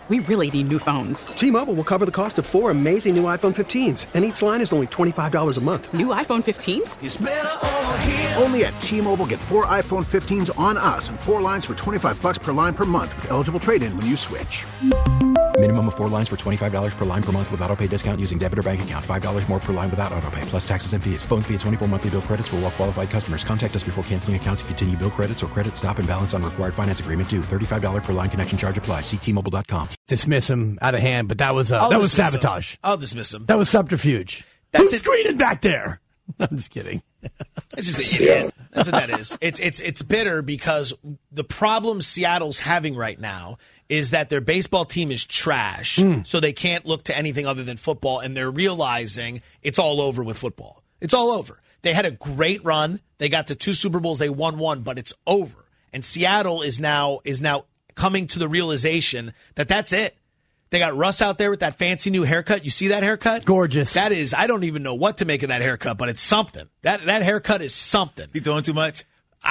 we really need new phones. T-Mobile will cover the cost of 4 amazing new iPhone 15s, and each line is only $25 a month. New iPhone 15s? It's better over here. Only at T-Mobile, get 4 iPhone 15s on us and 4 lines for $25 per line per month with eligible trade-in when you switch. Minimum of 4 lines for $25 per line per month with autopay discount using debit or bank account. $5 more per line without autopay, plus taxes and fees. Phone fee at 24 monthly bill credits for well-qualified customers. Contact us before canceling account to continue bill credits or credit stop and balance on required finance agreement due. $35 per line connection charge applies. See T-Mobile.com. Dismiss him out of hand, but that was sabotage. I'll dismiss him. That was subterfuge. Who's screening back there? I'm just kidding. It's just an idiot. That's what that is. It's bitter because the problem Seattle's having right now is that their baseball team is trash, so they can't look to anything other than football, and they're realizing it's all over with football. It's all over. They had a great run. They got to 2 Super Bowls. They won 1, but it's over. And Seattle is now coming to the realization that that's it. They got Russ out there with that fancy new haircut. You see that haircut? Gorgeous. That is, I don't even know what to make of that haircut, but it's something. That haircut is something. You doing too much?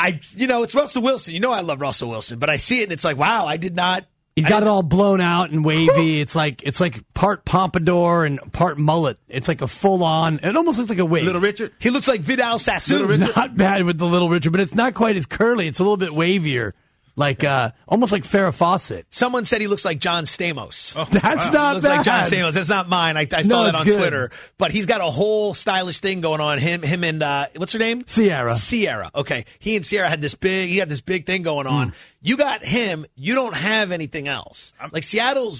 It's Russell Wilson. You know I love Russell Wilson, but I see it and it's like, wow, I did not. He's got it all blown out and wavy. It's like part pompadour and part mullet. It's like a full on. It almost looks like a wig. Little Richard? He looks like Vidal Sassoon. Not bad with the Little Richard, but it's not quite as curly. It's a little bit wavier. Like almost like Farrah Fawcett. Someone said he looks like John Stamos. Oh, that's not looks bad. Like John Stamos. That's not mine. I saw that on Twitter. But he's got a whole stylish thing going on. Him and what's her name? Sierra. Okay. He and Sierra had this big thing going on. You got him. You don't have anything else. Like Seattle's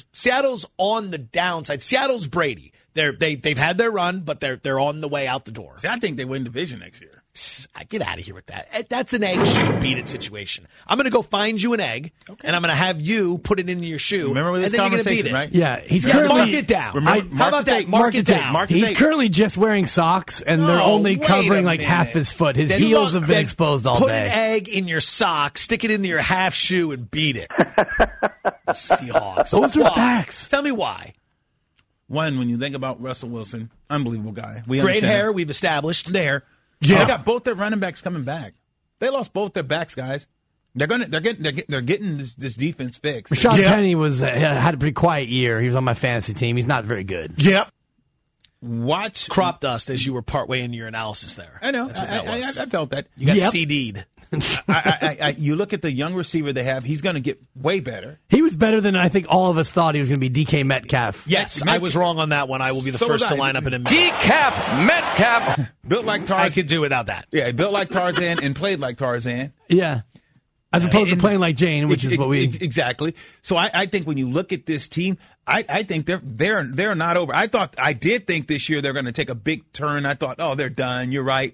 on the downside. Seattle's Brady. They've had their run, but they're on the way out the door. See, I think they win division next year. Get out of here with that. That's an egg shoe beat it situation. I'm going to go find you an egg, and I'm going to have you put it into your shoe. Remember this conversation, right? Yeah, he's currently mark it down. How about that? Mark it down. He's currently just wearing socks, and they're only covering like half his foot. His heels have been exposed all day. Put an egg in your sock, stick it into your half shoe, and beat it. The Seahawks. Those are facts. Tell me why. One, when you think about Russell Wilson, unbelievable guy. Great hair, we've established. There. Yeah. They got both their running backs coming back. They lost both their backs, guys. They're getting this defense fixed. Rashad Penny had a pretty quiet year. He was on my fantasy team. He's not very good. Yep. Watch crop dust as you were partway into your analysis there. I know. That's what that was. I felt that. You got CD'd. You look at the young receiver they have. He's going to get way better. He was better than I think all of us thought he was going to be. DK Metcalf. Yes, I was wrong on that one. I will be the first to line up in a minute. DK Metcalf. Built like Tarzan. I could do without that. Yeah, built like Tarzan and played like Tarzan. Yeah. As opposed to playing like Jane, which is what we exactly. So I think when you look at this team, I think they're not over. I did think this year they're going to take a big turn. I thought, oh, they're done. You're right.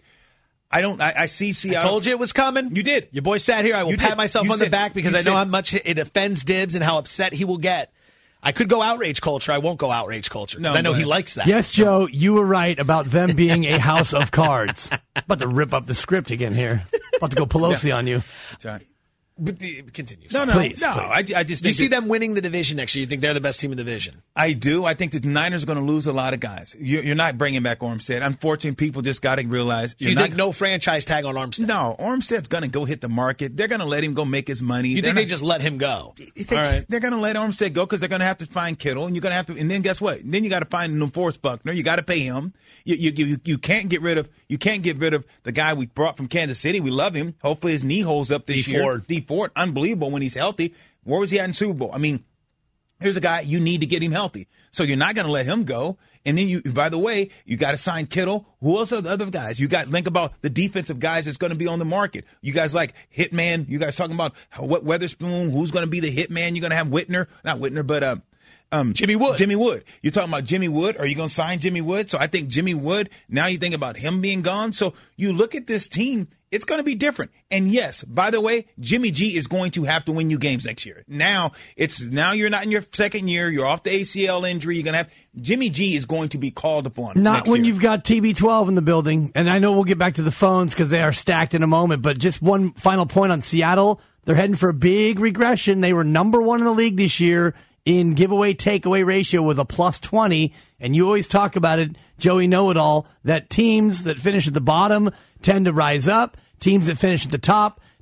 I see Seattle. I told you it was coming. You did. Your boy sat here. I will pat myself on the back because I know how much it offends Dibbs and how upset he will get. I could go outrage culture. I won't go outrage culture because I know he likes that. Yes, Joe, you were right about them being a house of cards. About to rip up the script again here. About to go Pelosi on you. That's right. But continue. No, please. I just think you see them winning the division next year. You think they're the best team in the division? I do. I think the Niners are going to lose a lot of guys. You're not bringing back Armstead. Unfortunately, people just got to realize. So you think no franchise tag on Armstead? No, Armstead's going to go hit the market. They're going to let him go make his money. You think they just let him go? All right. They're going to let Armstead go because they're going to have to find Kittle, and you're going to have to. And then guess what? Then you got to find DeForest Buckner. You got to pay him. You can't get rid of the guy we brought from Kansas City. We love him. Hopefully his knee holds up this year. Dee Ford, unbelievable when he's healthy. Where was he at in Super Bowl? I mean, here's a guy you need to get him healthy. So you're not going to let him go. And then by the way, you got to sign Kittle. Who else are the other guys? You got think about the defensive guys that's going to be on the market. You guys like Hitman. You guys talking about what Weatherspoon? Who's going to be the Hitman? You're going to have not Whitner, but Jimmy Wood. Jimmy Wood. You're talking about Jimmy Wood. Are you going to sign Jimmy Wood? So I think Jimmy Wood, now you think about him being gone. So you look at this team, it's going to be different. And yes, by the way, Jimmy G is going to have to win you games next year. Now you're not in your second year. You're off the ACL injury. You're going to have Jimmy G is going to be called upon. Not when you've got TB12 in the building. And I know we'll get back to the phones because they are stacked in a moment. But just one final point on Seattle. They're heading for a big regression. They were number one in the league this year in giveaway takeaway ratio with a +20, and you always talk about it, Joey Know-It-All, that teams that finish at the bottom tend to rise up, teams that finish at the top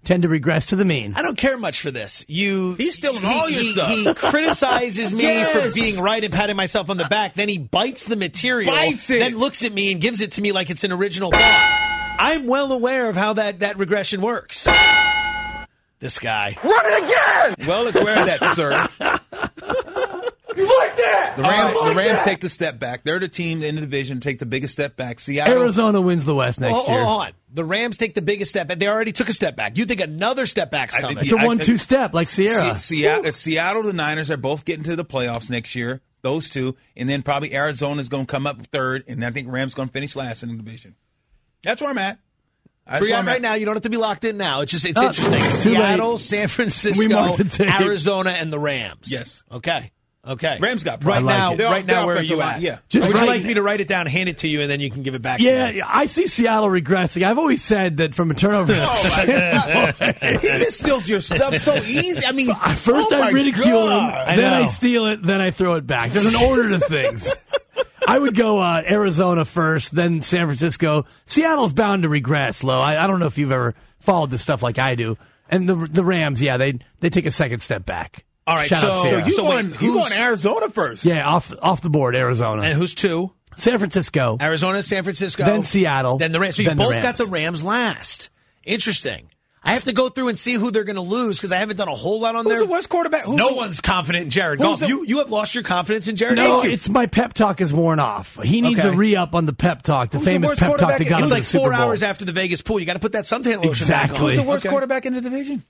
tend to regress to the mean. I don't care much for this. He's stealing all your stuff. He criticizes me Yes. for being right and patting myself on the back. Then he bites the material, then looks at me and gives it to me like it's an original thought. I'm well aware of how that regression works. This guy. Run it again! Well aware of that, sir. You like that? The Rams take the step back. They're the team in the division to take the biggest step back. Seattle. Arizona wins the West next year. Hold on. The Rams take the biggest step back. They already took a step back. You think another step back's coming? It's a 1-2 step like Sierra. Seattle, the Niners are both getting to the playoffs next year. Those two. And then probably Arizona's going to come up third. And I think Rams going to finish last in the division. That's where I'm at. So you're at right now. You don't have to be locked in now. It's interesting. Seattle, San Francisco, Arizona, and the Rams. Yes. Okay. Rams got right problems. now. Right now, where are you at? Yeah. Would you like me to write it down, hand it to you, and then you can give it back? Yeah, to me? I see Seattle regressing. I've always said that from a turnover. He just steals your stuff so easy. I mean, first I ridicule him, then I steal it, then I throw it back. There's an order to things. I would go Arizona first, then San Francisco. Seattle's bound to regress, Lo. I don't know if you've ever followed this stuff like I do. And the Rams, yeah, they take a second step back. All right, Shout out Sierra. you going Arizona first? Yeah, off the board, Arizona. And who's two? San Francisco. Arizona, San Francisco. Then Seattle. Then the Rams. So you both got the Rams last. Interesting. I have to go through and see who they're going to lose because I haven't done a whole lot on there. Who's the worst quarterback? No one's confident in Jared Goff. You have lost your confidence in Jared Goff. No, it's my pep talk is worn off. He needs a re-up on the pep talk, the famous pep talk that got him to the Super Bowl. It's like 4 hours after the Vegas pool. You got to put that suntan lotion back on. Who's the worst quarterback in the division?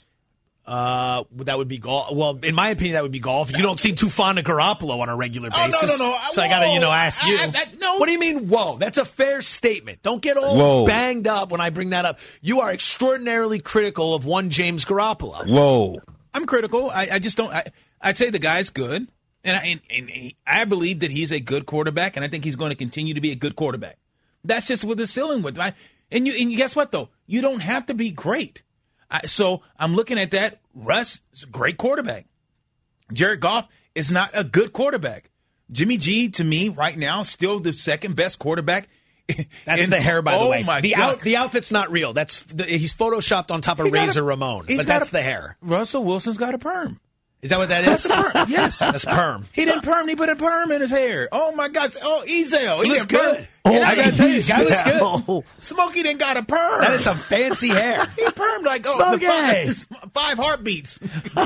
That would be golf. Well, in my opinion, that would be golf. You don't seem too fond of Garoppolo on a regular basis. No. So I got to, ask you. No. What do you mean, whoa? That's a fair statement. Don't get all banged up when I bring that up. You are extraordinarily critical of one James Garoppolo. Whoa. I'm critical. I just don't. I'd say the guy's good, and I believe that he's a good quarterback, and I think he's going to continue to be a good quarterback. That's just what they're dealing with. And guess what, though? You don't have to be great. So I'm looking at that. Russ is a great quarterback. Jared Goff is not a good quarterback. Jimmy G, to me, right now, still the second best quarterback. That's the hair, by the way. My God. The outfit's not real. He's photoshopped on top of Razor Ramon, but that's the hair. Russell Wilson's got a perm. Is that what that is? That's perm. Yes. That's perm. He didn't perm. He put a perm in his hair. Oh, my gosh. Oh, Ezel. He looks good. I got to tell you, the guy looks good. Smokey didn't got a perm. That is some fancy hair. He permed like, the five heartbeats.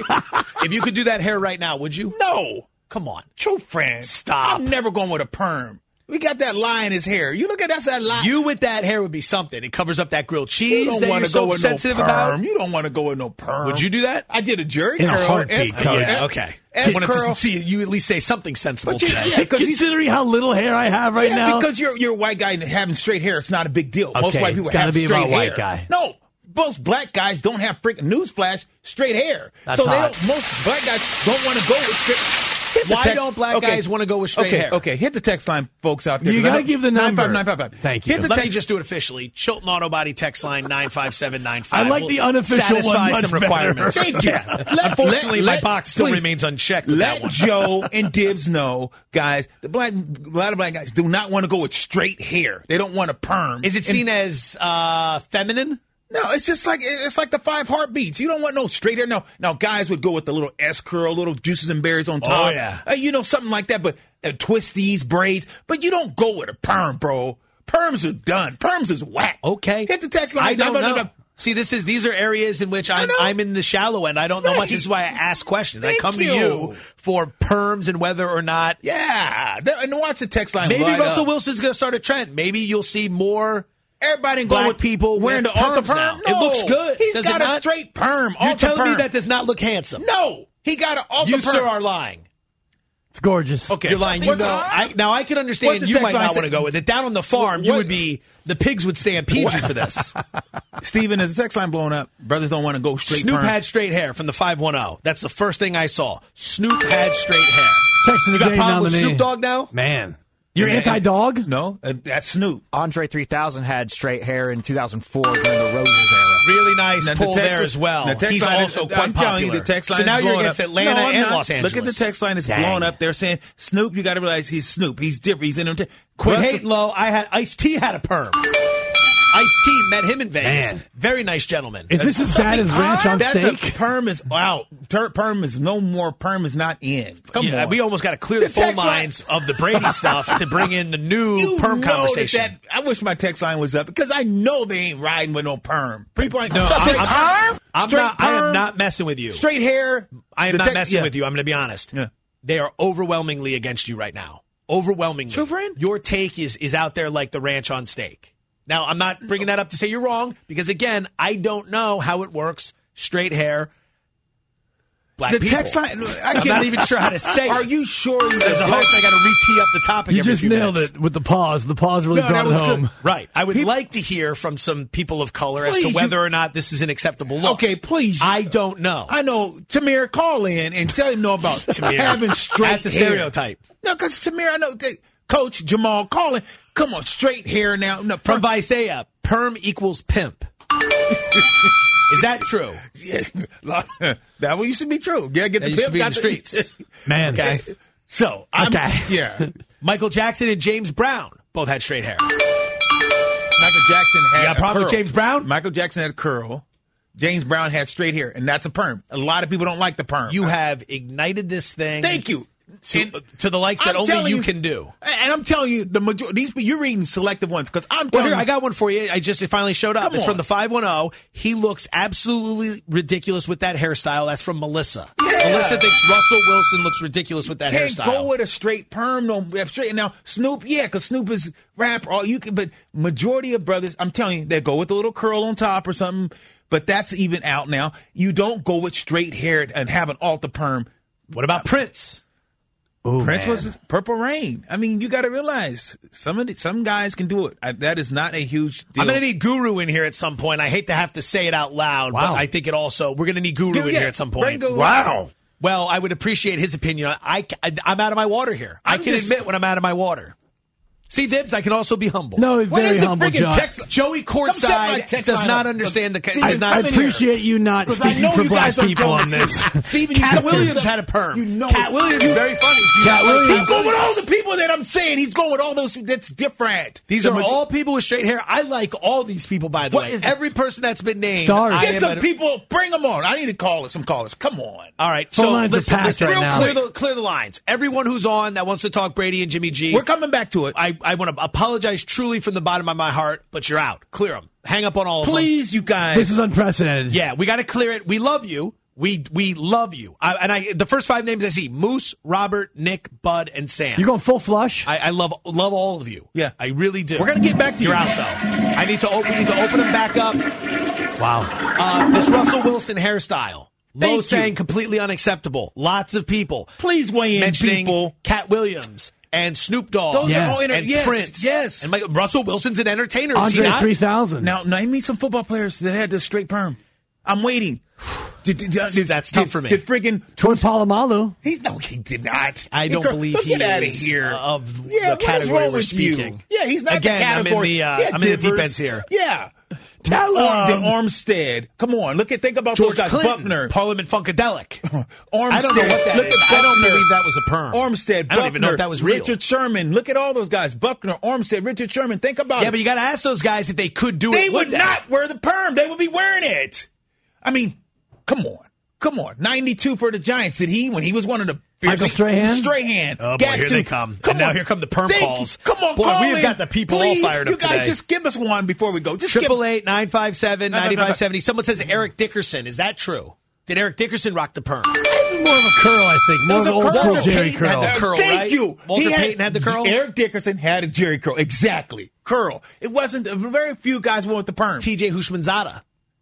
If you could do that hair right now, would you? No. Come on. True friend. Stop. I'm never going with a perm. We got that lie in his hair. You look at that lie. You with that hair would be something. It covers up that grilled cheese. You don't want to go with no perm. About. You don't want to go with no perm. Would you do that? I did a jerry in curl. A heartbeat, Coach. Yeah, okay. S I wanted curl. to see you at least say something sensible. Considering how little hair I have right now, because you're a white guy and having straight hair, it's not a big deal. Okay, most white people have straight hair. About white guy. No. Most black guys don't have freaking newsflash straight hair. That's hot. Most black guys don't want to go with straight. Why don't black guys want to go with straight hair? Okay, hit the text line, folks out there. You got to give the number. 955. Thank you. Let me just do it officially. Chilton Auto Body text line 95795. I like the unofficial satisfy one much some requirements. Thank you. Unfortunately, my box still remains unchecked. Let Joe and Dibs know, guys, a lot of black guys do not want to go with straight hair. They don't want a perm. Is it seen as feminine? No, it's just like the five heartbeats. You don't want no straight hair. Now guys would go with the little S curl, little juices and berries on top. Oh, yeah. Something like that, but twisties, braids. But you don't go with a perm, bro. Perms are done. Perms is whack. Okay. Hit the text line. I don't know. See, these are areas in which I'm in the shallow end. I don't know much. This is why I ask questions. I come to you for perms and whether or not. Yeah. And watch the text line. Maybe Russell Wilson's going to start a trend. Maybe you'll see more. Everybody black with people wearing the altar perm. No. It looks good. He's got a straight perm. You're telling me that does not look handsome? No, he got an altar perm. You, sir, are lying. It's gorgeous. Okay, you're lying. Now I can understand you might not want to go with it. Down on the farm, you would be. The pigs would stampede you for this. Steven, is the text line blowing up? Brothers don't want to go straight. Snoop perm. had straight hair from the 510. That's the first thing I saw. Snoop had straight hair. Text of the you got day a problem with nominee. Snoop Dogg now? Man. You're anti-dog? No, that's Snoop. Andre 3000 had straight hair in 2004 during the Roses era. Really nice pull there as well. He's also quite popular. The text line so now is you're against up. Atlanta and Los Angeles. Look at the text line. It's blown up. They're saying, Snoop, you got to realize he's Snoop. He's different. He's in Quit hating low. Ice-T had a perm. Ice-T met him in Vegas. Man. Very nice gentleman. Is this as bad as ranch on That's steak? perm is out. Perm is no more. Perm is not in. Come on. We almost got to clear the phone text line- lines of the Brady stuff to bring in the new perm conversation. I wish my text line was up because I know they ain't riding with no perm. People ain't. No, I am not messing with you. Straight hair. I am not messing with you. I'm going to be honest. Yeah. They are overwhelmingly against you right now. Overwhelmingly. True, friend? Your take is out there like the ranch on steak. Now, I'm not bringing that up to say you're wrong because, again, I don't know how it works. Straight hair, black The people. text line. I'm not even sure how to say Are it. you sure? As a host, I got to re-tee up the topic You every just few nailed minutes. it with the pause. The pause really No, brought that it was home. good. Right. I would like to hear from some people of color as to Please, whether or not this is an acceptable look. Okay, please. I don't know. I know. Tamir, call in and tell him know about having straight That's a hair. stereotype. No, because Tamir, I know. Coach Jamal, call in. Come on, straight hair now. No, From Visaya, perm equals pimp. Is that true? Yes. That one used to be true. Yeah, get That the used to pimp be in out the streets. Man. Okay. So, yeah. Michael Jackson and James Brown both had straight hair. Michael Jackson had You got a problem with curl. James Brown? Michael Jackson had a curl. James Brown had straight hair, and that's a perm. A lot of people don't like the perm. You have ignited this thing. Thank you. To the likes that I'm only telling you can do. And I'm telling you, the majority, you're reading selective ones because I'm Well, telling here, you. I got one for you. It finally showed up. Come It's on. from the 510. He looks absolutely ridiculous with that hairstyle. That's from Melissa. Yeah. Melissa thinks Russell Wilson looks ridiculous with that Can't hairstyle. go with a straight perm. No, straight. Now Snoop, yeah, because Snoop is rapper. All you can, but majority of brothers, I'm telling you, they go with a little curl on top or something. But that's even out now. You don't go with straight hair and have an alter perm. What about Prince? Ooh, Prince man. was Purple Rain. I mean, you got to realize some guys can do it. That is not a huge deal. I'm going to need Guru in here at some point. I hate to have to say it out loud, Wow. but I think we're going to need Guru in here at some point. Wow. Well, I would appreciate his opinion. I'm out of my water here. I can admit when I'm out of my water. See, Dibs, I can also be humble. No, What very is the humble, freaking John. text? Joey Come set my Courtside text does line not up. understand the. Steve, does not I appreciate you not Because I speaking know for you black guys are people Joey. on this. Stephen, you Cat got Williams had a perm. You know Cat it's- Williams is very funny. Do you Cat not like Williams. He's going with all the people that I'm saying. He's going with all those. That's different. These are all people with straight hair. I like all these people, by the What way. is- Every person that's been named. Stars. I Get am some a- people. Bring them on. I need to call some callers. Come on. All right, Phone so lines are listen, packed right real now. clear the lines. Everyone who's on that wants to talk Brady and Jimmy G. We're coming back to it. I want to apologize truly from the bottom of my heart, but you're out. Clear them. Hang up on all of them. Please, you guys. This is unprecedented. Yeah, we got to clear it. We love you. We love you. The first 5 names I see: Moose, Robert, Nick, Bud, and Sam. You're going full flush? I love all of you. Yeah. I really do. We're gonna get back to you. You're out though. We need to open them back up. Wow. This Russell Wilson hairstyle. Thank Low you. saying completely unacceptable. Lots of people Please weigh in, mentioning people. Cat Williams and Snoop Dogg. Those Yeah. are all and yes, Prince. Yes. And Russell Wilson's an entertainer. Is he Andre not? 3000. Now, name me some football players that had the straight perm. I'm waiting. That's tough for me. Did friggin' Troy Polamalu. he did not. I don't believe he get out of is here. Of Yeah, the what is category wrong we're with you? speaking. Yeah, he's not Again, the category. I'm in the deep Divers. ends here. Yeah. Tell The him. Armstead. Come on, think about George those guys. Clinton, Buckner. Parliament Funkadelic. Armstead. I don't know what that Look is. at I don't Buckner. believe that was a perm. Armstead. I don't even know Buckner, if that was real. Richard Sherman. Look at all those guys. Buckner, Armstead, Richard Sherman. Think about Yeah, it. but you got to ask those guys if they could do They it. would not wear the perm. They would be wearing it. I mean, come on. 92 for the Giants. Did he, when he was one of the Michael Strahan? Strahan. Oh, boy, here Gattu. they come. And now here come the perm Thank you. calls. Come on, Boy, call we have in. got the people all Please, fired up you guys today. just give us one before we go. Just give 888-957-9570. Someone says Eric Dickerson. Is that true? Did Eric Dickerson rock the perm? More of a curl, I think. More of an old school Jerry Payton had curl. the curl, Thank right? you. Walter Payton had the curl? Eric Dickerson had a Jerry curl. Exactly. Curl. It wasn't, very few guys went with the perm. TJ Hushmanzada.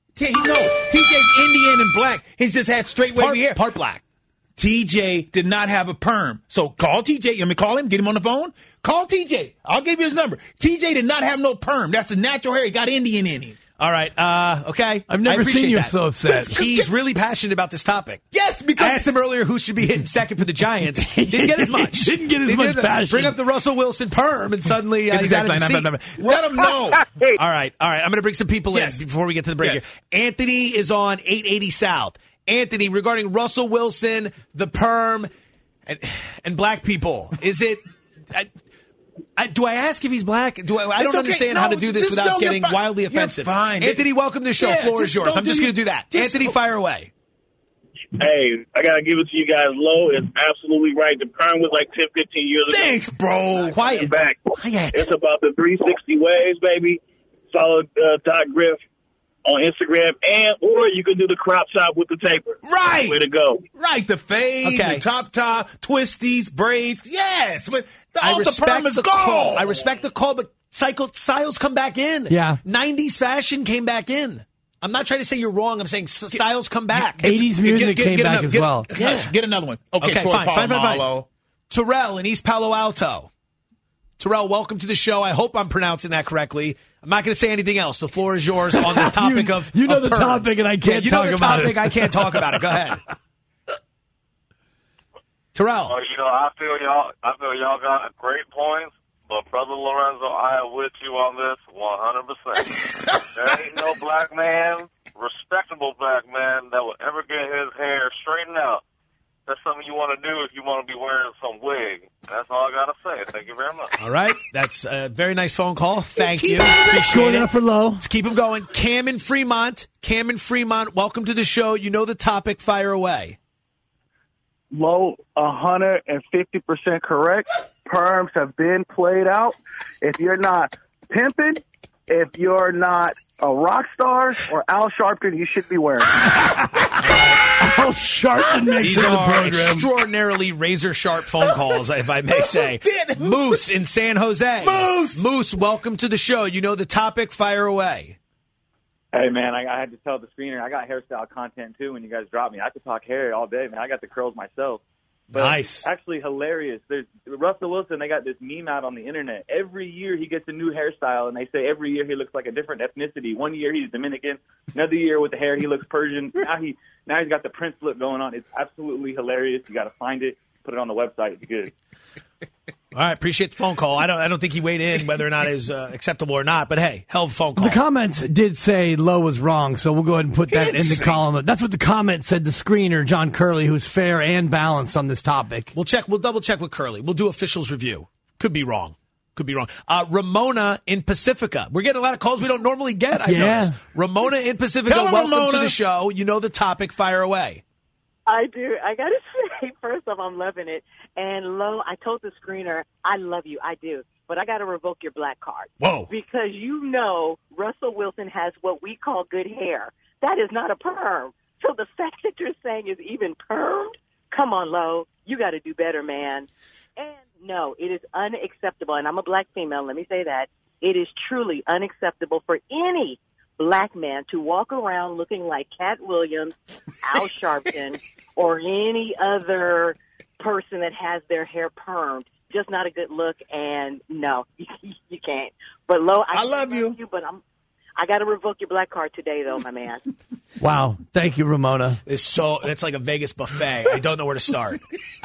TJ's Indian and black. He's just had straight wavy hair. Part black. TJ did not have a perm. So call TJ. Let me call him, get him on the phone. Call TJ. I'll give you his number. TJ did not have no perm. That's a natural hair. He got Indian in him. All right. Okay. I've never I appreciate seen you that. so upset. He's really passionate about this topic. Yes, because I asked him earlier who should be hitting second for the Giants. Didn't get as much. Didn't get as much passion. Bring up the Russell Wilson perm, and suddenly he's out of the seat. Let him know. All right. I'm going to bring some people Yes. in before we get to the break Yes. here. Anthony is on 880 South. Anthony, regarding Russell Wilson, the perm, and black people, is it... Do I ask if he's black? I don't okay. understand No, how to do this just without don't. You're getting fine. wildly You're offensive. fine. Anthony, welcome to the show. Yeah, Floor is just yours. don't I'm just do going to do that. just- Anthony, fire away. Hey, I got to give it to you guys. Low is absolutely right. The perm was like 10, 15 years ago. Thanks, bro. Quiet. Back. Quiet. It's about the 360 waves, baby. Solid dot griff on Instagram, or you can do the crop top with the taper. Right. Way to go. Right, the fade, Okay. the top, twisties, braids. Yes, but the perm is the gone. call. I respect the call, but styles come back in. Yeah. 90s fashion came back in. I'm not trying to say you're wrong. I'm saying styles come back. 80s music came back as well. Get another one. Okay, fine. Terrell in East Palo Alto. Terrell, welcome to the show. I hope I'm pronouncing that correctly. I'm not going to say anything else. The floor is yours on the topic of You know of the perms. topic, and I can't you talk know the about topic, it. I can't talk about it. Go ahead. Terrell. Well, I feel y'all got great points, but Brother Lorenzo, I am with you on this 100%. There ain't no black man, respectable black man, that will ever get his hair straightened out. That's something you want to do if you want to be wearing some wig. That's all I got to say. Thank you very much. All right. That's a very nice phone call. Thank you. Going out for low. Let's keep him going. Cam in Fremont, welcome to the show. You know the topic. Fire away. Low, 150% correct. Perms have been played out. If you're not pimping, if you're not a rock star or Al Sharpton, you should be wearing Al Sharpton makes These it in the are program. extraordinarily razor-sharp phone calls, if I may say. Moose in San Jose. Moose, welcome to the show. You know the topic. Fire away. Hey, man, I had to tell the screener, I got hairstyle content, too, when you guys dropped me. I could talk hair all day, man. I got the curls myself. But nice. It's actually hilarious. There's Russell Wilson, they got this meme out on the internet. Every year he gets a new hairstyle, and they say every year he looks like a different ethnicity. One year he's Dominican. Another year with the hair he looks Persian. Now he's got the Prince look going on. It's absolutely hilarious. You got to find it, put it on the website. It's good. All right, appreciate the phone call. I don't think he weighed in whether or not it was acceptable or not, but hey, hell of a phone call. The comments did say Lowe was wrong, so we'll go ahead and put that in the column. That's what the comment said. The screener, John Curley, who's fair and balanced on this topic. We'll double check with Curley. We'll do officials review. Could be wrong. Ramona in Pacifica. We're getting a lot of calls we don't normally get. I noticed. Ramona in Pacifica, welcome to the show. You know the topic. Fire away. I do. I got to say, first off, I'm loving it. And Lo, I told the screener, I love you. I do. But I got to revoke your black card. Whoa. Because you know Russell Wilson has what we call good hair. That is not a perm. So the fact that you're saying is even permed, come on, Lo. You got to do better, man. And no, it is unacceptable. And I'm a black female. Let me say that. It is truly unacceptable for any black man to walk around looking like Cat Williams, Al Sharpton, or any other person that has their hair permed. Just not a good look, and no, you can't. But Lo, I love you, but I got to revoke your black card today, though, my man. Wow. Thank you, Ramona. It's like a Vegas buffet. I don't know where to start.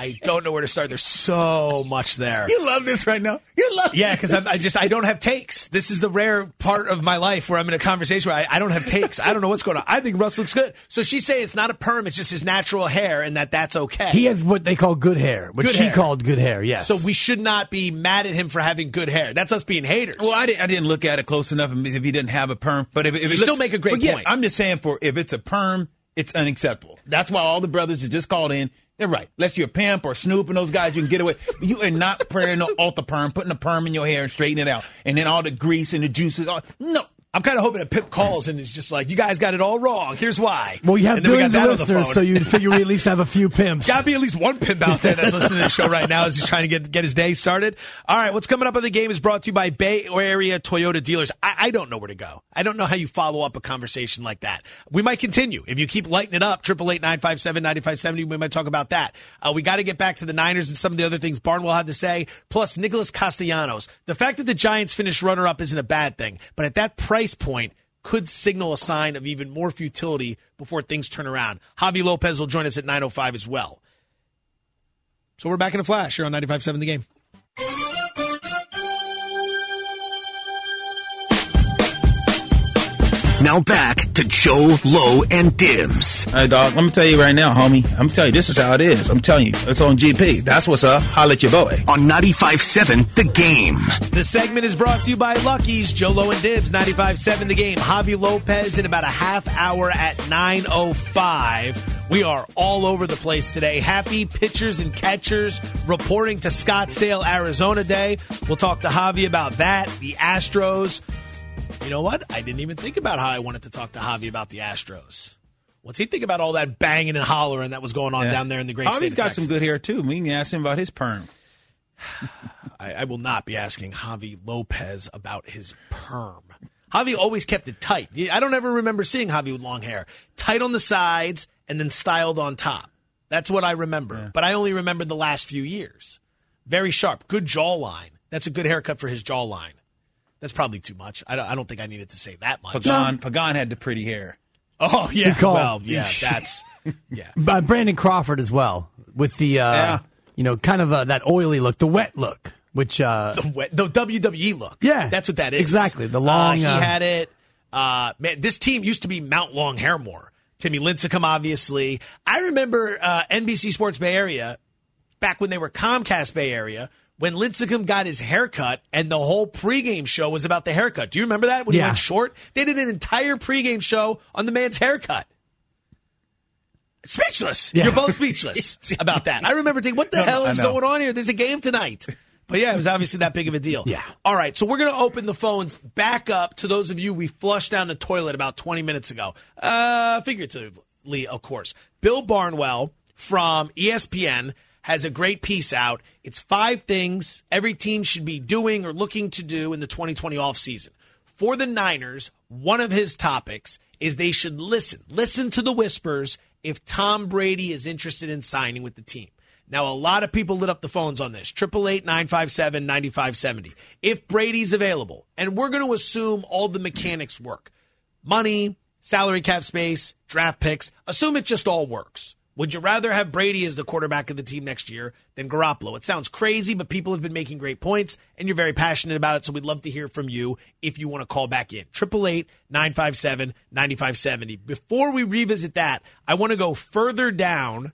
There's so much there. You love this right now. You love Yeah, because I don't have takes. This is the rare part of my life where I'm in a conversation where I don't have takes. I don't know what's going on. I think Russ looks good. So she's saying it's not a perm, it's just his natural hair, and that's okay. He has what they call good hair, what Good she hair. called good hair, yes. So we should not be mad at him for having good hair. That's us being haters. Well, I didn't look at it close enough if he didn't have a perm. But if You still make a great yes, point. I'm just saying if it's a perm, it's unacceptable. That's why all the brothers that just called in, they're right. Unless you're a pimp or Snoop and those guys, you can get away. You are not wearing no ultra perm, putting a perm in your hair and straightening it out. And then all the grease and the juices. No. I'm kind of hoping a pimp calls and is just like, you guys got it all wrong. Here's why. Well, you have And then we got billions of that on the listeners, phone. so you'd figure we at least have a few pimps. Got to be at least one pimp out there that's listening to the show right now as he's trying to get his day started. All right, what's coming up on the game is brought to you by Bay Area Toyota dealers. I don't know where to go. I don't know how you follow up a conversation like that. We might continue. If you keep lighting it up, 888-957-9570, we might talk about that. We got to get back to the Niners and some of the other things Barnwell had to say, plus Nicholas Castellanos. The fact that the Giants finished runner-up isn't a bad thing, but at that price point, could signal a sign of even more futility before things turn around. Javi Lopez will join us at 9:05 as well. So we're back in a flash here on 95.7 The Game. Now back to Joe, Lowe, and Dibs. Hey, dog, I'm going to tell you right now, homie. I'm telling you, this is how it is. I'm telling you, it's on GP. That's what's up. Holla at your boy. On 95.7 The Game. The segment is brought to you by Lucky's. Joe, Lowe, and Dibs, 95.7 The Game. Javi Lopez in about a half hour at 9:05. We are all over the place today. Happy pitchers and catchers reporting to Scottsdale, Arizona Day. We'll talk to Javi about that, the Astros. You know what? I didn't even think about how I wanted to talk to Javi about the Astros. What's he think about all that banging and hollering that was going on down there in the great state of Javi's got Texas? some good hair, too. We can ask him about his perm. I will not be asking Javi Lopez about his perm. Javi always kept it tight. I don't ever remember seeing Javi with long hair. Tight on the sides and then styled on top. That's what I remember. Yeah. But I only remember the last few years. Very sharp. Good jawline. That's a good haircut for his jawline. That's probably too much. I don't think I needed to say that much. Pagan had the pretty hair. Oh, yeah. Well, yeah, that's – yeah. Brandon Crawford as well with the, kind of that oily look, the wet look, which the WWE look. Yeah. That's what that is. Exactly. The long he had it. Man, this team used to be Mount Long Hairmore. Timmy Lincecum, obviously. I remember NBC Sports Bay Area, back when they were Comcast Bay Area, when Lincecum got his haircut and the whole pregame show was about the haircut. Do you remember that when he went short? They did an entire pregame show on the man's haircut. Speechless. Yeah. You're both speechless about that. I remember thinking, what the hell is going on here? There's a game tonight. But yeah, it was obviously that big of a deal. Yeah. All right, so we're going to open the phones back up to those of you we flushed down the toilet about 20 minutes ago. Figuratively, of course. Bill Barnwell from ESPN has a great piece out. It's 5 things every team should be doing or looking to do in the 2020 offseason. For the Niners, one of his topics is they should listen to the whispers if Tom Brady is interested in signing with the team. Now, a lot of people lit up the phones on this. 888-957-9570. If Brady's available, and we're going to assume all the mechanics work. Money, salary cap space, draft picks. Assume it just all works. Would you rather have Brady as the quarterback of the team next year than Garoppolo? It sounds crazy, but people have been making great points, and you're very passionate about it, so we'd love to hear from you if you want to call back in. 888-957-9570. Before we revisit that, I want to go further down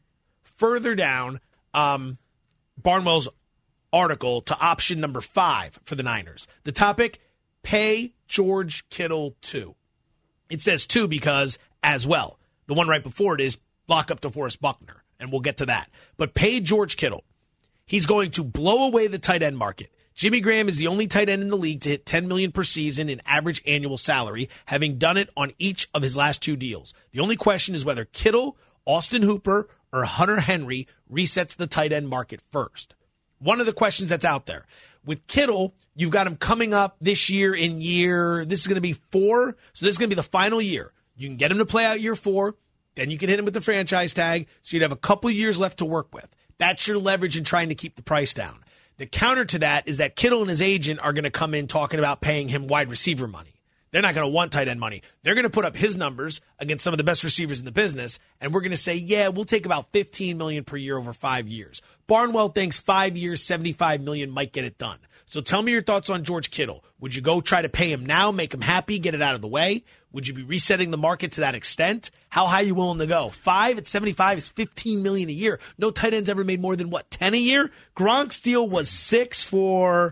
Barnwell's article to option number 5 for the Niners. The topic, pay George Kittle $2. It says 2 because, as well, the one right before it is lock up DeForest Buckner, and we'll get to that. But pay George Kittle. He's going to blow away the tight end market. Jimmy Graham is the only tight end in the league to hit $10 million per season in average annual salary, having done it on each of his last 2 deals. The only question is whether Kittle, Austin Hooper, or Hunter Henry resets the tight end market first. One of the questions that's out there. With Kittle, you've got him coming up this year this is going to be 4, so this is going to be the final year. You can get him to play out year 4, then you can hit him with the franchise tag, so you'd have a couple years left to work with. That's your leverage in trying to keep the price down. The counter to that is that Kittle and his agent are going to come in talking about paying him wide receiver money. They're not going to want tight end money. They're going to put up his numbers against some of the best receivers in the business, and we're going to say, yeah, we'll take about $15 million per year over 5 years. Barnwell thinks 5 years, $75 million might get it done. So tell me your thoughts on George Kittle. Would you go try to pay him now, make him happy, get it out of the way? Would you be resetting the market to that extent? How high are you willing to go? 5 at 75 is $15 million a year. No tight ends ever made more than, 10 a year? Gronk's deal was 6 for...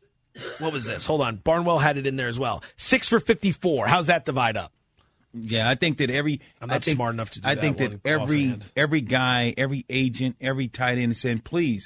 What was this? Hold on. Barnwell had it in there as well. 6 for 54. How's that divide up? Yeah, I think that I'm not smart enough to do that. I think that every guy, every agent, every tight end is saying, please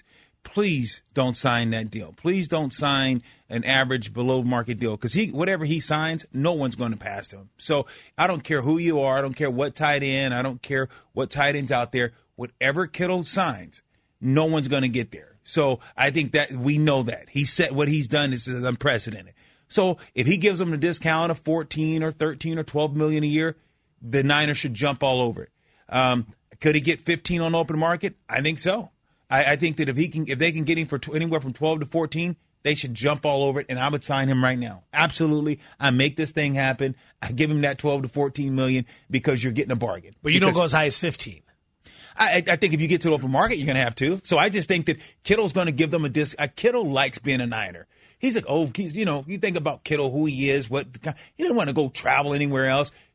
don't sign that deal. Please don't sign an average below market deal because whatever he signs, no one's going to pass him. So I don't care who you are. I don't care what tight end. I don't care what tight end's out there. Whatever Kittle signs, no one's going to get there. So I think that we know that. He said what he's done is unprecedented. So if he gives them a discount of 14 or 13 or 12 million a year, the Niners should jump all over it. Could he get 15 on the open market? I think so. I think that if they can get him for anywhere from 12 to 14, they should jump all over it, and I would sign him right now. Absolutely. I make this thing happen. I give him that 12 to 14 million because you're getting a bargain. But you don't go as high as 15. I think if you get to the open market, you're going to have to. So I just think that Kittle's going to give them a discount. Kittle likes being a Niner. He's like, you think about Kittle, who he is, he didn't want to go travel anywhere else.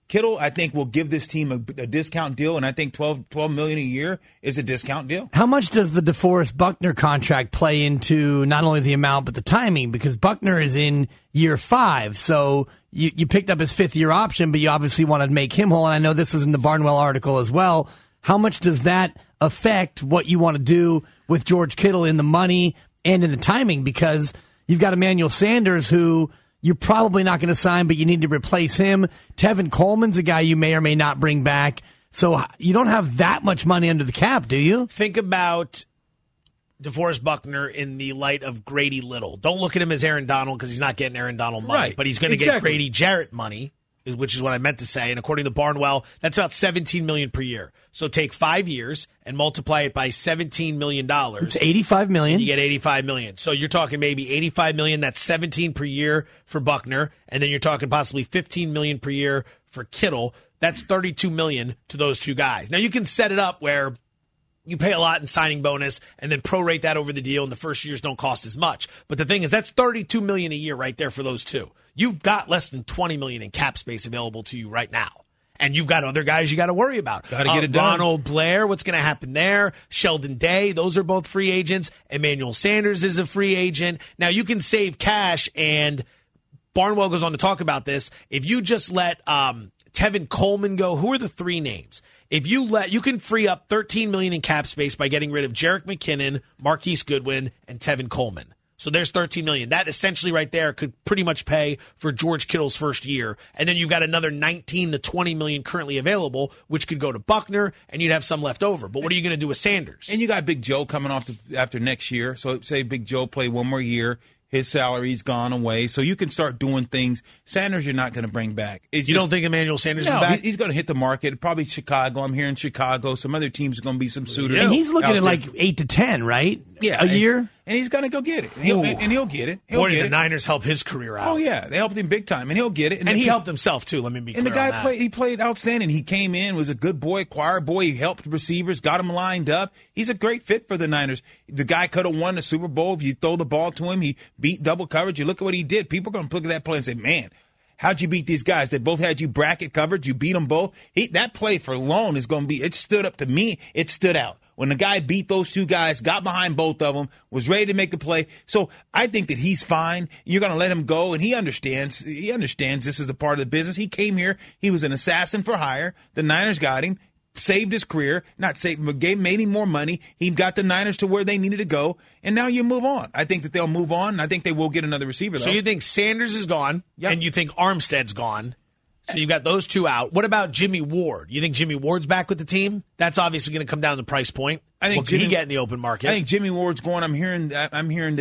Kittle, I think, will give this team a discount deal, and I think $12 million a year is a discount deal. How much does the DeForest Buckner contract play into not only the amount but the timing? Because Buckner is in year 5, so you picked up his 5th-year option, but you obviously want to make him whole, and I know this was in the Barnwell article as well. How much does that affect what you want to do with George Kittle in the money and in the timing? Because you've got Emmanuel Sanders, who you're probably not going to sign, but you need to replace him. Tevin Coleman's a guy you may or may not bring back. So you don't have that much money under the cap, do you? Think about DeForest Buckner in the light of Grady Little. Don't look at him as Aaron Donald because he's not getting Aaron Donald money. Right. But he's going to get Grady Jarrett money, which is what I meant to say. And according to Barnwell, that's about $17 million per year. So take 5 years and multiply it by $17 million. It's $85 million. You get $85 million. So you're talking maybe $85 million. That's 17 per year for Buckner. And then you're talking possibly $15 million per year for Kittle. That's $32 million to those two guys. Now you can set it up where you pay a lot in signing bonus and then prorate that over the deal, and the first years don't cost as much. But the thing is, that's $32 million a year right there for those two. You've got less than $20 million in cap space available to you right now. And you've got other guys you got to worry about. Got to get it done. Ronald Blair, what's going to happen there? Sheldon Day, those are both free agents. Emmanuel Sanders is a free agent. Now, you can save cash, and Barnwell goes on to talk about this. If you just let Tevin Coleman go, who are the 3 names? If you can free up $13 million in cap space by getting rid of Jerick McKinnon, Marquise Goodwin, and Tevin Coleman. So there's $13 million. That essentially right there could pretty much pay for George Kittle's first year. And then you've got another $19 to $20 million currently available, which could go to Buckner, and you'd have some left over. But what are you going to do with Sanders? And you got Big Joe coming off after next year. So say Big Joe play one more year. His salary's gone away. So you can start doing things. Sanders, you're not going to bring back. You don't think Emmanuel Sanders is back? He's going to hit the market. Probably Chicago. I'm hearing Chicago. Some other teams are going to be some suitors. And he's looking at like 8 to 10, right? Yeah. A year? And he's going to go get it. And he'll get it. Boy, did the Niners help his career out. Oh, yeah. They helped him big time. And he'll get it. And he helped himself, too. Let me be clear. And the guy played outstanding. He came in, was a good boy, choir boy. He helped receivers, got him lined up. He's a great fit for the Niners. The guy could have won the Super Bowl if you throw the ball to him. He beat double coverage. You look at what he did. People are going to look at that play and say, man, how'd you beat these guys? They both had you bracket covered. You beat them both. That play for alone is going to be, it stood up to me. It stood out. When the guy beat those two guys, got behind both of them, was ready to make the play. So I think that he's fine. You're going to let him go, and he understands. He understands this is a part of the business. He came here. He was an assassin for hire. The Niners got him, saved his career, not saved, but made him more money. He got the Niners to where they needed to go, and now you move on. I think that they'll move on, and I think they will get another receiver, though. So you think Sanders is gone, and you think Armstead's gone. So you've got those two out. What about Jimmy Ward? You think Jimmy Ward's back with the team? That's obviously going to come down to price point. I think what can he get in the open market? I think Jimmy Ward's going. I'm hearing that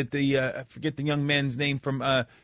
I forget the young man's name from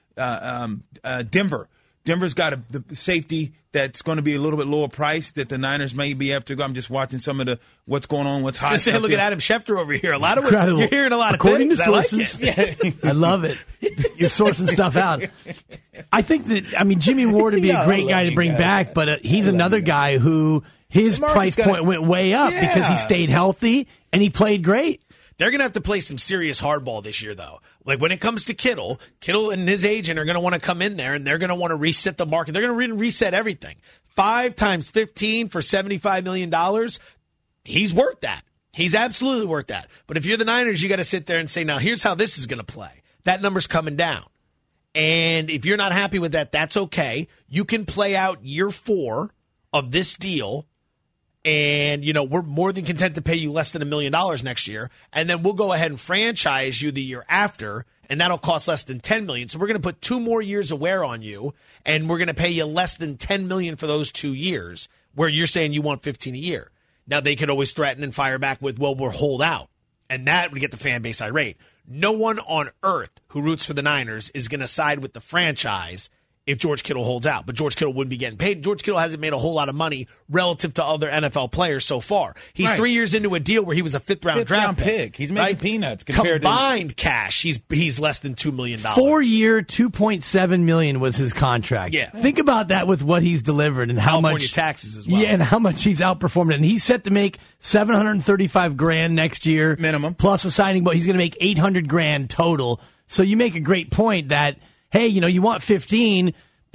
Denver. Denver's got the safety that's going to be a little bit lower priced that the Niners may be able to go. I'm just watching some of what's going on, what's hot. Look at Adam Schefter over here. You're hearing a lot of According things. to sources. I like it. I love it. You're sourcing stuff out. I think that, Jimmy Ward would be a great guy to bring back, but he's another guy who his price point went way up because he stayed healthy and he played great. They're going to have to play some serious hardball this year, though. Like when it comes to Kittle and his agent are going to want to come in there and they're going to want to reset the market. They're going to reset everything. 5 times 15 for $75 million. He's worth that. He's absolutely worth that. But if you're the Niners, you got to sit there and say, now here's how this is going to play. That number's coming down. And if you're not happy with that, that's okay. You can play out year 4 of this deal. And, we're more than content to pay you less than $1 million next year. And then we'll go ahead and franchise you the year after, and that'll cost less than $10 million. So we're going to put 2 more years of wear on you, and we're going to pay you less than $10 million for those 2 years, where you're saying you want $15 a year. Now, they could always threaten and fire back with, well, we'll hold out. And that would get the fan base irate. No one on earth who roots for the Niners is going to side with the franchise if George Kittle holds out. But George Kittle wouldn't be getting paid. George Kittle hasn't made a whole lot of money relative to other NFL players so far. He's 3 years into a deal where he was a fifth-round draft pick. He's making peanuts compared Combined cash, he's less than $2 million. 4-year, $2.7 million was his contract. Yeah. Think about that with what he's delivered and how California much taxes as well. Yeah, and how much he's outperformed it. And he's set to make $735,000 next year minimum, plus a signing. But he's going to make $800,000 total. So you make a great point that, hey, you want 15.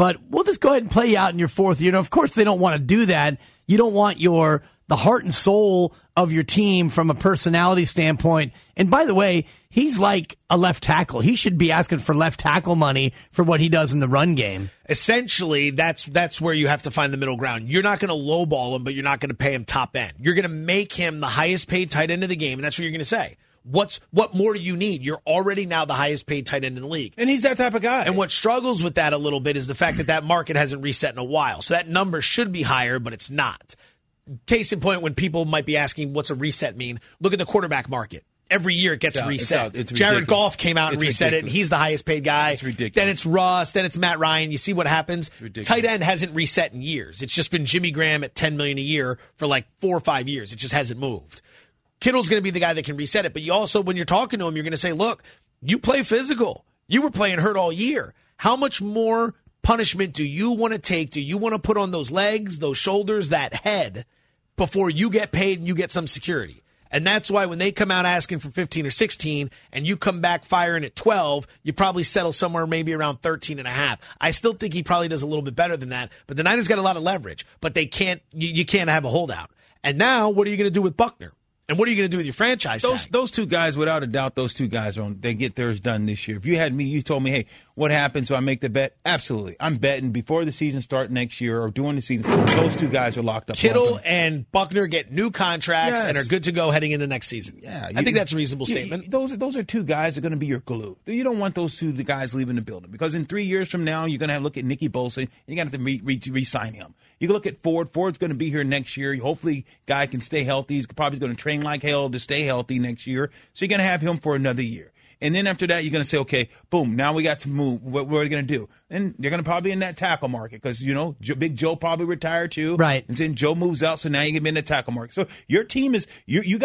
but we'll just go ahead and play you out in your fourth year. Now, of course, they don't want to do that. You don't want the heart and soul of your team from a personality standpoint. And by the way, he's like a left tackle. He should be asking for left tackle money for what he does in the run game. Essentially, that's where you have to find the middle ground. You're not going to lowball him, but you're not going to pay him top end. You're going to make him the highest paid tight end of the game, and that's what you're going to say. What more do you need? You're already now the highest paid tight end in the league. And he's that type of guy. And what struggles with that a little bit is the fact that market hasn't reset in a while. So that number should be higher, but it's not. Case in point, when people might be asking, what's a reset mean? Look at the quarterback market. Every year it gets reset. It's Jared Goff came out and reset it, and he's the highest paid guy. It's ridiculous. Then it's Russ, then it's Matt Ryan. You see what happens? Tight end hasn't reset in years. It's just been Jimmy Graham at $10 million a year for like 4 or 5 years. It just hasn't moved. Kittle's going to be the guy that can reset it. But you also, when you're talking to him, you're going to say, look, you play physical. You were playing hurt all year. How much more punishment do you want to take? Do you want to put on those legs, those shoulders, that head before you get paid and you get some security? And that's why when they come out asking for 15 or 16 and you come back firing at 12, you probably settle somewhere maybe around 13.5. I still think he probably does a little bit better than that. But the Niners got a lot of leverage, but they can't, you can't have a holdout. And now what are you going to do with Buckner? And what are you going to do with your franchise tag? Those two guys, without a doubt, they get theirs done this year. If you had me, you told me, hey, what happens? So I make the bet? Absolutely. I'm betting before the season starts next year or during the season, those two guys are locked up. Kittle and Buckner get new contracts and are good to go heading into next season. Yeah, I think that's a reasonable statement. Those are two guys that are going to be your glue. You don't want those two guys leaving the building because in 3 years from now, you're going to have to look at Nicky Bosa and you're going to have to re-sign him. You can look at Ford. Ford's going to be here next year. Hopefully, guy can stay healthy. He's probably going to train like hell to stay healthy next year. So you're going to have him for another year. And then after that, you're going to say, okay, boom, now we got to move. What are we going to do? And they're going to probably be in that tackle market because, Big Joe probably retired too. Right. And then Joe moves out, so now you're going to be in the tackle market. So your team is,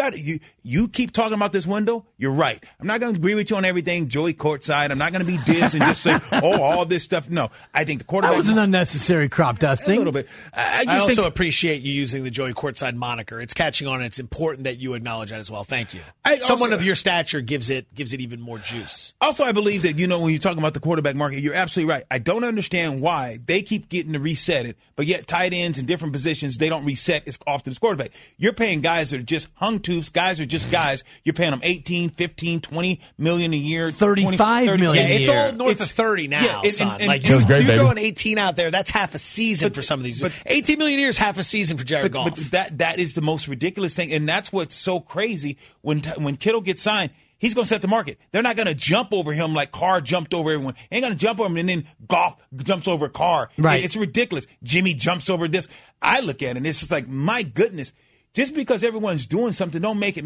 you keep talking about this window, you're right. I'm not going to agree with you on everything, Joey courtside. I'm not going to be Dibs and just say, all this stuff. No, I think the quarterback. That was an unnecessary crop dusting. A little bit. I also appreciate you using the Joey courtside moniker. It's catching on, and it's important that you acknowledge that as well. Thank you. Someone of your stature gives it even more juice. Also, I believe that, when you're talking about the quarterback market, you're absolutely right. I don't understand why they keep getting to reset it, but yet tight ends in different positions, they don't reset as often as quarterback. You're paying guys that are just hung tooths. Guys are just guys. You're paying them 18, 15, 20 million a year. 35 million a year. It's all north of 30 now, son. You're throwing 18 out there. That's half a season for some of these. But 18 million a year is half a season for Jared Goff. But that is the most ridiculous thing, and that's what's so crazy. When Kittle gets signed, he's going to set the market. They're not going to jump over him like Carr jumped over everyone. They ain't going to jump over him and then Goff jumps over Carr. Right. It's ridiculous. Jimmy jumps over this. I look at it and it's just like, my goodness. Just because everyone's doing something, don't make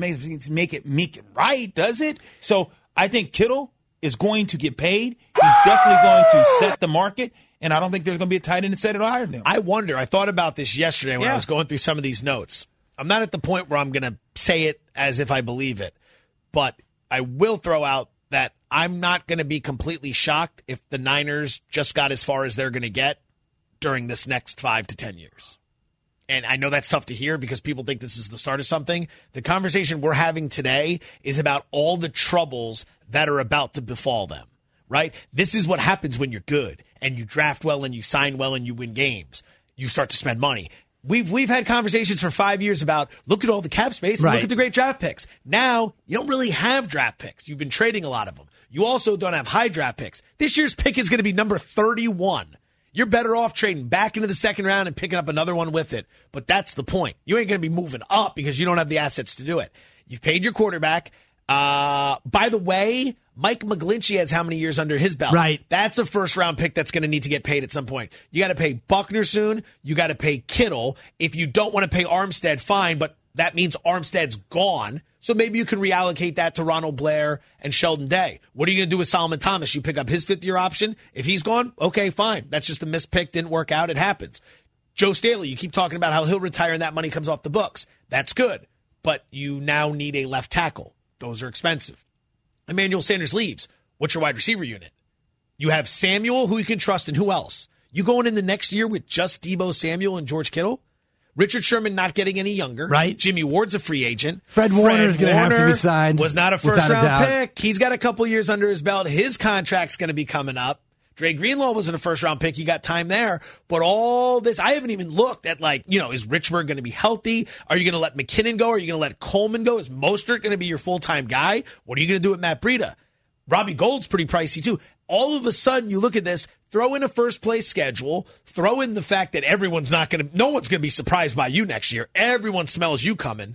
it right, does it? So I think Kittle is going to get paid. He's definitely going to set the market. And I don't think there's going to be a tight end that set it higher than him. I thought about this yesterday when I was going through some of these notes. I'm not at the point where I'm going to say it as if I believe it, but I will throw out that I'm not going to be completely shocked if the Niners just got as far as they're going to get during this next 5 to 10 years. And I know that's tough to hear because people think this is the start of something. The conversation we're having today is about all the troubles that are about to befall them, right? This is what happens when you're good and you draft well and you sign well and you win games. You start to spend money. We've had conversations for 5 years about look at all the cap space and look at the great draft picks. Now, you don't really have draft picks. You've been trading a lot of them. You also don't have high draft picks. This year's pick is going to be number 31. You're better off trading back into the second round and picking up another one with it. But that's the point. You ain't going to be moving up because you don't have the assets to do it. You've paid your quarterback. By the way, Mike McGlinchey has how many years under his belt? Right. That's a first-round pick that's going to need to get paid at some point. You got to pay Buckner soon. You got to pay Kittle. If you don't want to pay Armstead, fine, but that means Armstead's gone. So maybe you can reallocate that to Ronald Blair and Sheldon Day. What are you going to do with Solomon Thomas? You pick up his fifth-year option? If he's gone, okay, fine. That's just a missed pick. Didn't work out. It happens. Joe Staley, you keep talking about how he'll retire and that money comes off the books. That's good. But you now need a left tackle. Those are expensive. Emmanuel Sanders leaves. What's your wide receiver unit? You have Samuel, who you can trust, and who else? You going in the next year with just Deebo Samuel and George Kittle? Richard Sherman not getting any younger. Right. Jimmy Ward's a free agent. Fred Warner is going to have to be signed. Was not a first-round pick. He's got a couple years under his belt. His contract's going to be coming up. Dre Greenlaw wasn't a first-round pick. You got time there. But all this, I haven't even looked at, is Richburg going to be healthy? Are you going to let McKinnon go? Are you going to let Coleman go? Is Mostert going to be your full-time guy? What are you going to do with Matt Breida? Robbie Gould's pretty pricey, too. All of a sudden, you look at this, throw in a first-place schedule, throw in the fact that no one's going to be surprised by you next year. Everyone smells you coming.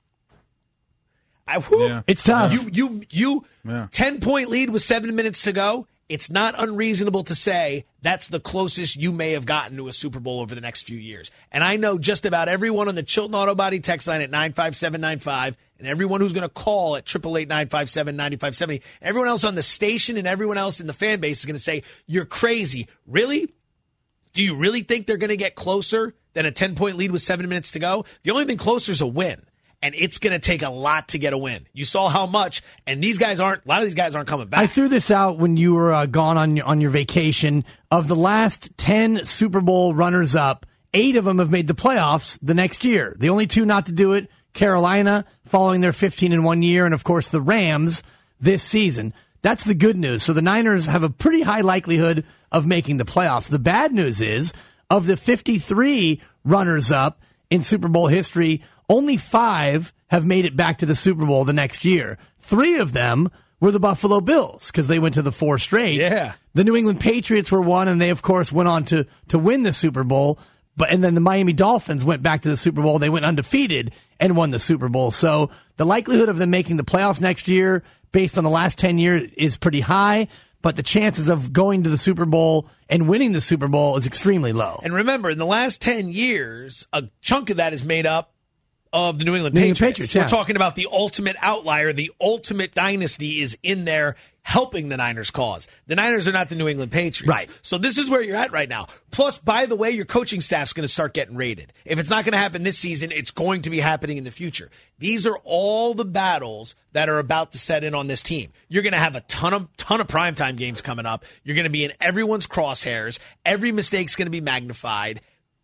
It's tough. You 10-point lead with 7 minutes to go. It's not unreasonable to say that's the closest you may have gotten to a Super Bowl over the next few years. And I know just about everyone on the Chilton Auto Body text line at 95795 and everyone who's going to call at 888-957-9570, everyone else on the station and everyone else in the fan base is going to say, you're crazy. Really? Do you really think they're going to get closer than a 10-point lead with 7 minutes to go? The only thing closer is a win. And it's going to take a lot to get a win. You saw how much, and a lot of these guys aren't coming back. I threw this out when you were gone on your vacation. Of the last 10 Super Bowl runners-up, 8 of them have made the playoffs the next year. The only 2 not to do it, Carolina, following their 15-1 year, and, of course, the Rams this season. That's the good news. So the Niners have a pretty high likelihood of making the playoffs. The bad news is, of the 53 runners-up in Super Bowl history, only 5 have made it back to the Super Bowl the next year. 3 of them were the Buffalo Bills because they went to the 4 straight. Yeah. The New England Patriots were one, and they, of course, went on to win the Super Bowl. And then the Miami Dolphins went back to the Super Bowl. They went undefeated and won the Super Bowl. So the likelihood of them making the playoffs next year, based on the last 10 years, is pretty high. But the chances of going to the Super Bowl and winning the Super Bowl is extremely low. And remember, in the last 10 years, a chunk of that is made up of the New England Patriots. We're talking about the ultimate outlier. The ultimate dynasty is in there helping the Niners' cause. The Niners are not the New England Patriots. Right. So this is where you're at right now. Plus, by the way, your coaching staff's going to start getting rated. If it's not going to happen this season, it's going to be happening in the future. These are all the battles that are about to set in on this team. You're going to have a ton of primetime games coming up. You're going to be in everyone's crosshairs. Every mistake's going to be magnified.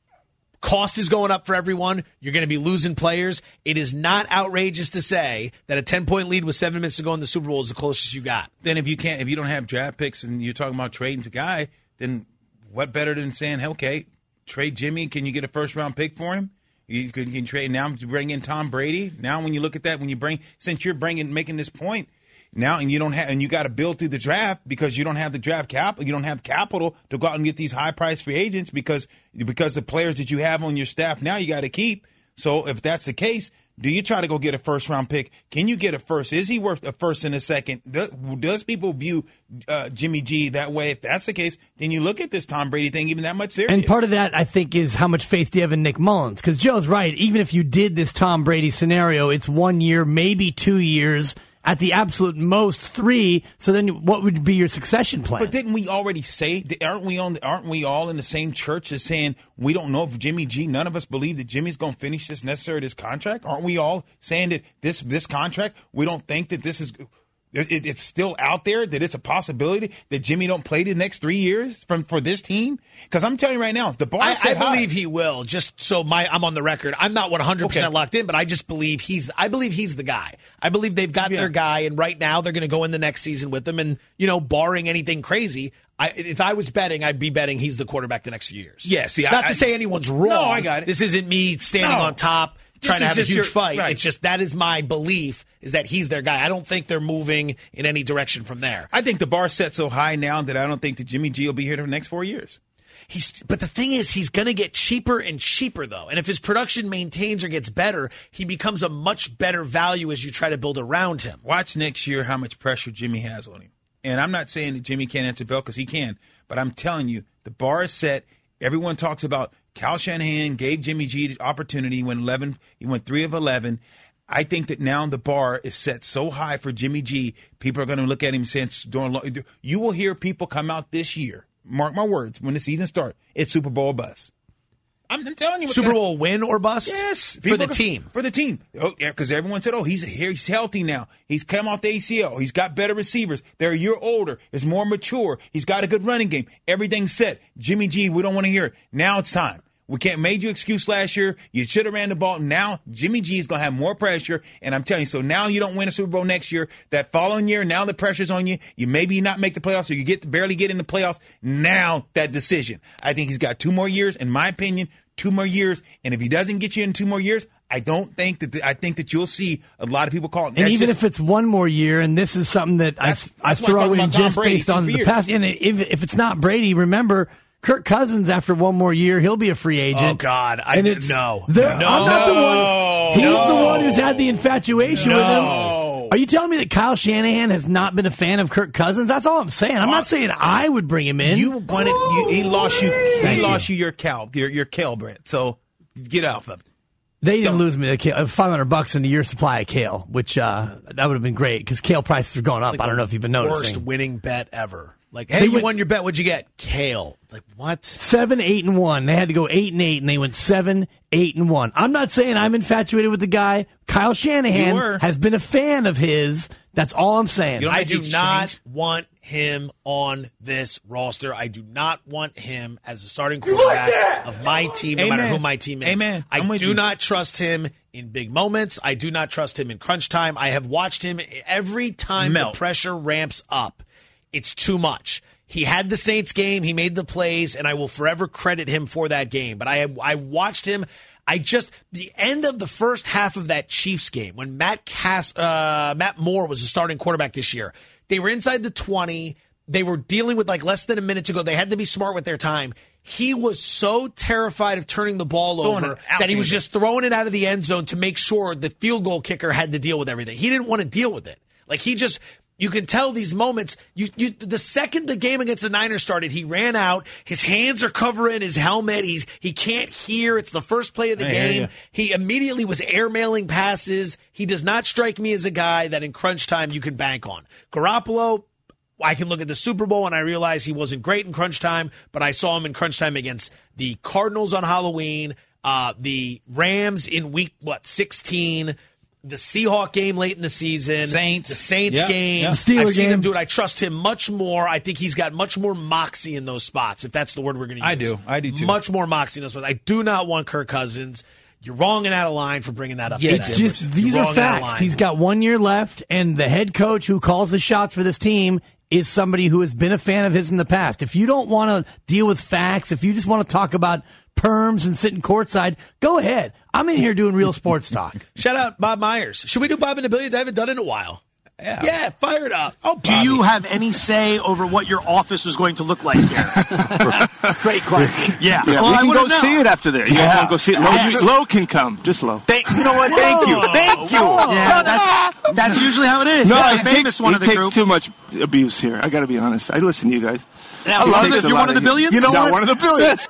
Cost is going up for everyone. You're going to be losing players. It is not outrageous to say that a 10-point lead with 7 minutes to go in the Super Bowl is the closest you got. Then if you don't have draft picks and you're talking about trading a guy, then what better than saying, okay, trade Jimmy? Can you get a first-round pick for him? You can trade now to bring in Tom Brady. Now when you look at that, since you're making this point, now and you got to build through the draft because you don't have the draft capital. You don't have capital to go out and get these high price free agents because the players that you have on your staff now you got to keep. So if that's the case, do you try to go get a first round pick? Can you get a first? Is he worth a first and a second? Does people view Jimmy G that way? If that's the case, then you look at this Tom Brady thing even that much serious. And part of that, I think, is how much faith do you have in Nick Mullins? Because Joe's right. Even if you did this Tom Brady scenario, it's 1 year, maybe 2 years. At the absolute most 3, so then what would be your succession plan? But didn't we already say, aren't we all in the same church as saying we don't know if Jimmy G, none of us believe that Jimmy's going to finish this contract? Aren't we all saying that this contract, we don't think that this is, it's still out there, that it's a possibility that Jimmy don't play the next 3 years for this team? Because I'm telling you right now, the bar is set high. I believe he will. Just so I'm on the record. I'm not 100% locked in, but I just believe he's the guy. I believe they've got their guy, and right now they're going to go in the next season with him. And barring anything crazy, if I was betting, I'd be betting he's the quarterback the next few years. Yeah. See, not to say anyone's wrong. No, I got it. This isn't me standing on top trying to have a huge fight. Right. It's just that is my belief, is that he's their guy. I don't think they're moving in any direction from there. I think the bar's set so high now that I don't think that Jimmy G will be here for the next 4 years. But the thing is, he's going to get cheaper and cheaper, though. And if his production maintains or gets better, he becomes a much better value as you try to build around him. Watch next year how much pressure Jimmy has on him. And I'm not saying that Jimmy can't answer bell because he can, but I'm telling you, the bar is set. Everyone talks about Kyle Shanahan gave Jimmy G the opportunity. He went 3 of 11. I think that now the bar is set so high for Jimmy G, people are going to look at him saying, you will hear people come out this year, mark my words, when the season starts, it's Super Bowl bust. I'm telling you. Super Bowl win or bust? Yes. For the team. For the team. Oh, yeah, because everyone said, he's healthy now. He's come off the ACL. He's got better receivers. They're a year older. He's more mature. He's got a good running game. Everything's set. Jimmy G, we don't want to hear it. Now it's time. We can't made you excuse last year. You should have ran the ball. Now Jimmy G is going to have more pressure. And I'm telling you, so now you don't win a Super Bowl next year. That following year, now the pressure's on you. You maybe not make the playoffs or you barely get in the playoffs. Now that decision. I think he's got 2 more years, in my opinion, 2 more years. And if he doesn't get you in 2 more years, I think that you'll see a lot of people calling. And even if it's 1 more year, and this is something that I throw in just based on the past. And if it's not Brady, remember, Kirk Cousins, after 1 more year, he'll be a free agent. Oh, God. No. I'm not the one. He's the one who's had the infatuation with him. Are you telling me that Kyle Shanahan has not been a fan of Kirk Cousins? That's all I'm saying. I'm not saying I would bring him in. He lost you your kale, Brent. So get off of it. They didn't lose me the kale. $500 in a year supply of kale, which that would have been great because kale prices are going up. Like I don't know if you've been noticing. Worst winning bet ever. Like, hey, you won your bet. What'd you get? Kale. Like, what? 7-8-1. They had to go 8-8, and they went 7-8-1. I'm not saying I'm infatuated with the guy. Kyle Shanahan has been a fan of his. That's all I'm saying. I do not want him on this roster. I do not want him as a starting quarterback of my team, no matter who my team is. Amen. I do not trust him in big moments. I do not trust him in crunch time. I have watched him every time the pressure ramps up. It's too much. He had the Saints game. He made the plays, and I will forever credit him for that game. But I watched him. The end of the first half of that Chiefs game, when Matt Moore was the starting quarterback this year, they were inside the 20. They were dealing with like less than a minute to go. They had to be smart with their time. He was so terrified of turning the ball over that he was just throwing it out of the end zone to make sure the field goal kicker had to deal with everything. He didn't want to deal with it. Like, you can tell these moments. The second the game against the Niners started, he ran out. His hands are covering his helmet. He can't hear. It's the first play of the game. He immediately was airmailing passes. He does not strike me as a guy that in crunch time you can bank on. Garoppolo, I can look at the Super Bowl and I realize he wasn't great in crunch time, but I saw him in crunch time against the Cardinals on Halloween, the Rams in week 16. The Seahawk game late in the season, the Saints game. The Steelers I've seen game. him do it. I trust him much more. I think he's got much more moxie in those spots, if that's the word we're going to use. I do too. Much more moxie in those spots. I do not want Kirk Cousins. You're wrong and out of line for bringing that up. Yeah, it's just these are facts. He's got 1 year left, and the head coach who calls the shots for this team is somebody who has been a fan of his in the past. If you don't want to deal with facts, if you just want to talk about perms and sitting courtside, go ahead. I'm in here doing real sports talk. Shout out Bob Myers. Should we do Bob and the Billions? I haven't done it in a while. Yeah, fire it up. Oh, do you have any say over what your office was going to look like here? Great question. Yeah. Well, we can go see it after there. You want to go see it? Low can come. Just Low. You know what? Thank you. Thank you. Yeah, that's usually how it is. No, That's it the famous one of the takes group. too much abuse here. I got to be honest. I listen to you guys. I love it. You're one of the billions? You know what? One of the billions.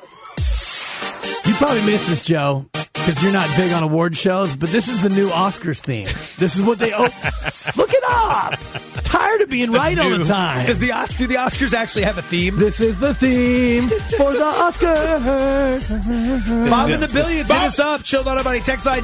You probably missed this, Joe, because you're not big on award shows, but this is the new Oscars theme. This is what they look it up. Tired of being right all the time. Do the Oscars actually have a theme? This is the theme for the Oscars. Bob and the Billions, hit us up. Chill on buddy. Text line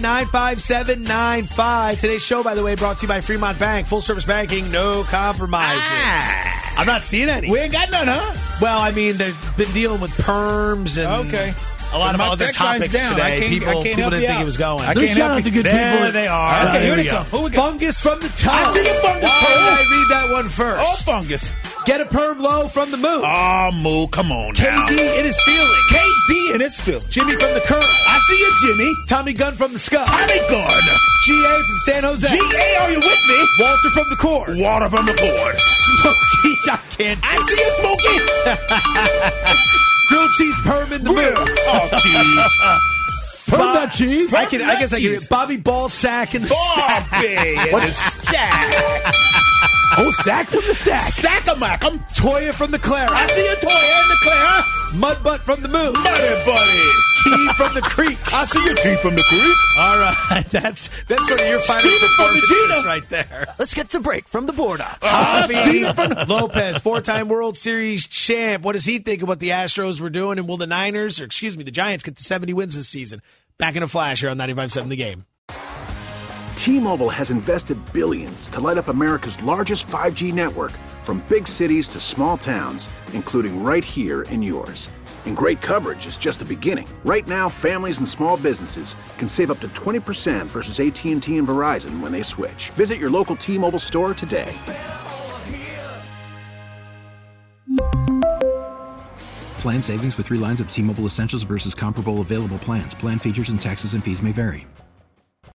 95795. Today's show, by the way, brought to you by Fremont Bank. Full service banking, no compromises. I'm not seeing any. We ain't got none, huh? Well, I mean, they've been dealing with perms and a lot of other topics today. People didn't think it was going. Let's shout out the good people. There they are. Okay, here they come. Who we got? Fungus from the top. I see a fungus. Why did I read that one first? Oh, fungus. Get a perm low from the Moo. Oh, Moo, come on now. KD in his feelings. KD in his feelings. Jimmy from the Curl. I see you, Jimmy. Tommy Gunn from the Scum. Tommy Gunn. GA from San Jose. GA, are you with me? Walter from the Cord. Water from the Cord. Smokey, I can't. I see you, Smokey. Grilled cheese perm in the Moo. Oh, cheese. Perm that cheese. I guess I can. Bobby Ballsack in the stack. Bobby in the stack. Oh, Sack from the stack. Stack-a-mack-em. Toya from the Clara. I see you, Toya in the Clara. Mudbutt from the Moo. Muddy buddy. T from the Creek. I see you, T from the Creek. All right, that's sort of your final Steven from the performances Gina. right there. Let's get to break from the border. Javi Lopez, 4-time World Series champ. What does he think of what the Astros were doing? And will the the Giants get to 70 wins this season? Back in a flash here on 95.7 The Game. T-Mobile has invested billions to light up America's largest 5G network, from big cities to small towns, including right here in yours. And great coverage is just the beginning. Right now, families and small businesses can save up to 20% versus AT&T and Verizon when they switch. Visit your local T-Mobile store today. Plan savings with 3 lines of T-Mobile Essentials versus comparable available plans. Plan features and taxes and fees may vary.